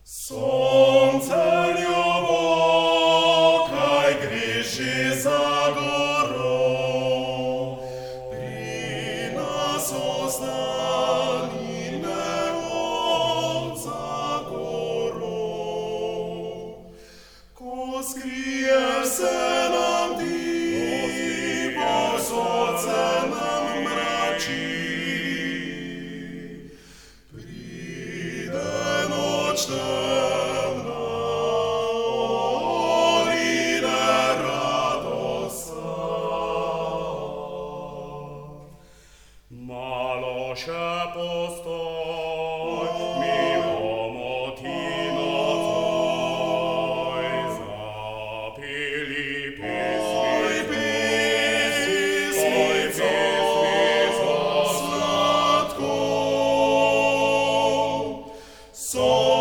Sonce ljubokaj griši za goro, pri nas ostani neon za goro. Ko skrije se nam ti, posod se nam mrači, pride noč temna, odide radostna. Malo še postoj, mi bomo ti nocoj zapeli pesmi za sladko.